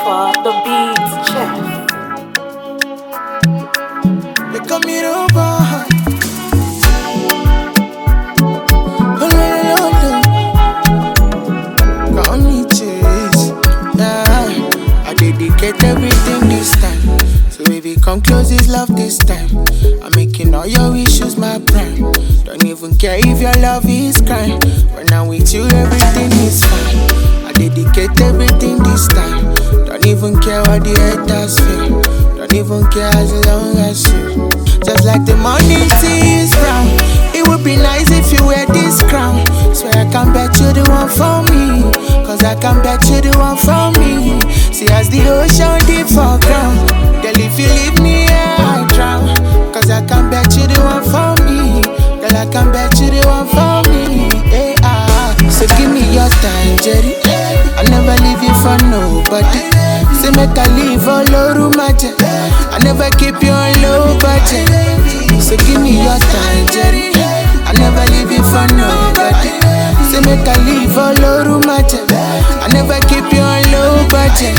Alpha, the beats, chef. They come here over. Call me Chase. Yeah, I dedicate everything this time. So baby, come close this love this time. I'm making all your issues my prime. Don't even care if your love is crime. When I'm with you, everything is fine. I dedicate everything this time. Don't even care what the haters feel. Don't even care as long as you. Just like the morning tea is brown. It would be nice if you wear this crown. Swear I can bet you the one for me. Cause I can bet you the one for me. See as the ocean deep for ground. Girl, if you leave me here, I drown. Cause I can bet you the one for me. Girl, I can bet you the one for me. Hey, so give me your time, Jerry. I never leave you for nobody. Say make I leave all over my jet. I never keep you on low budget. So give me your time, Jerry. I never leave you for nobody. Say make I leave all over my jet. I never keep you on low budget.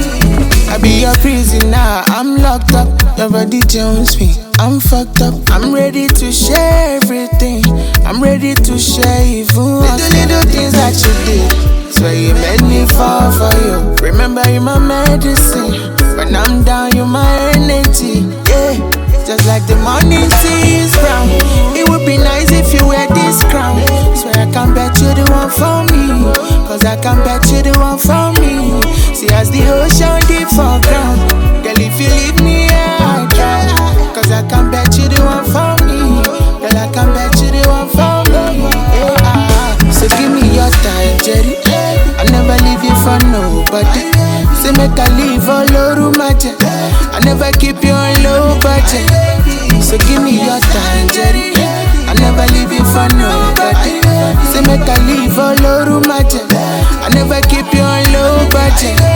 I be your prisoner, I'm locked up. Your body jones me, I'm fucked up. I'm ready to share everything. I'm ready to share even the little things that you did. Swear you made me fall for you. Remember you my medicine. When I'm down, you my energy. Yeah, just like the morning tea is brown. It would be nice if you wear this crown. Swear I can bet you the one for me. Cause I can bet you the one for me. See as the ocean deep for ground. Girl, if you leave me here, I drown. Cause I can bet you the one for me. Girl, I can bet you the one for me. Yeah, so give me your time, Jerry. I never leave you for nobody. Say make I leave all over my jet. I never keep you on low budget. So give me your time, Jerry. I never leave you for nobody. Say make I leave all over my jet. I never keep you on low budget.